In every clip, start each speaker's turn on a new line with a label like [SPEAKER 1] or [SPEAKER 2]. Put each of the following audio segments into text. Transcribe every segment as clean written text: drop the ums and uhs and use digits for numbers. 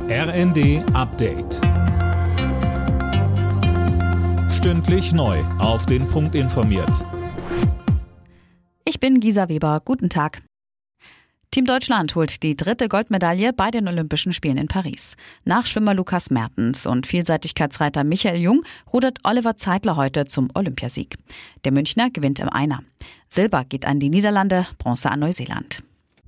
[SPEAKER 1] RND Update. Stündlich neu auf den Punkt informiert.
[SPEAKER 2] Ich bin Gisa Weber. Guten Tag. Team Deutschland holt die 3. Goldmedaille bei den Olympischen Spielen in Paris. Nach Schwimmer Lukas Mertens und Vielseitigkeitsreiter Michael Jung rudert Oliver Zeitler heute zum Olympiasieg. Der Münchner gewinnt im Einer. Silber geht an die Niederlande, Bronze an Neuseeland.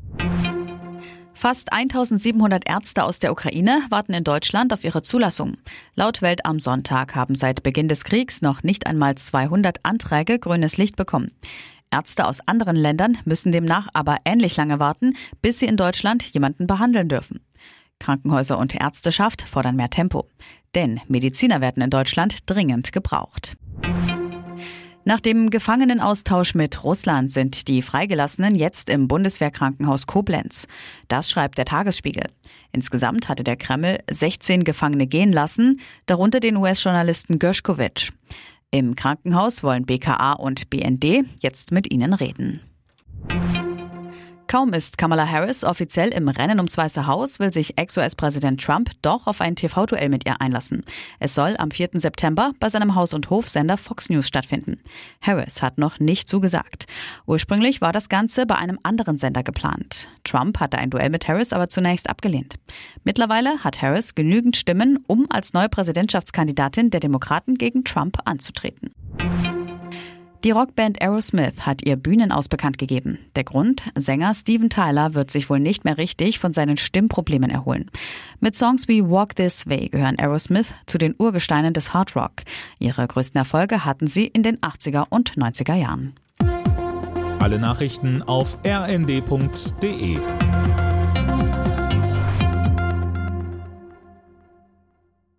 [SPEAKER 2] Fast 1700 Ärzte aus der Ukraine warten in Deutschland auf ihre Zulassung. Laut Welt am Sonntag haben seit Beginn des Kriegs noch nicht einmal 200 Anträge grünes Licht bekommen. Ärzte aus anderen Ländern müssen demnach aber ähnlich lange warten, bis sie in Deutschland jemanden behandeln dürfen. Krankenhäuser und Ärzteschaft fordern mehr Tempo. Denn Mediziner werden in Deutschland dringend gebraucht. Nach dem Gefangenenaustausch mit Russland sind die Freigelassenen jetzt im Bundeswehrkrankenhaus Koblenz. Das schreibt der Tagesspiegel. Insgesamt hatte der Kreml 16 Gefangene gehen lassen, darunter den US-Journalisten Gershkovich. Im Krankenhaus wollen BKA und BND jetzt mit ihnen reden. Kaum ist Kamala Harris offiziell im Rennen ums Weiße Haus, will sich Ex-US-Präsident Trump doch auf ein TV-Duell mit ihr einlassen. Es soll am 4. September bei seinem Haus- und Hofsender Fox News stattfinden. Harris hat noch nicht zugesagt. Ursprünglich war das Ganze bei einem anderen Sender geplant. Trump hatte ein Duell mit Harris aber zunächst abgelehnt. Mittlerweile hat Harris genügend Stimmen, um als neue Präsidentschaftskandidatin der Demokraten gegen Trump anzutreten. Die Rockband Aerosmith hat ihr Bühnenaus bekannt gegeben. Der Grund? Sänger Steven Tyler wird sich wohl nicht mehr richtig von seinen Stimmproblemen erholen. Mit Songs wie Walk This Way gehören Aerosmith zu den Urgesteinen des Hard Rock. Ihre größten Erfolge hatten sie in den 80er und 90er Jahren.
[SPEAKER 1] Alle Nachrichten auf rnd.de.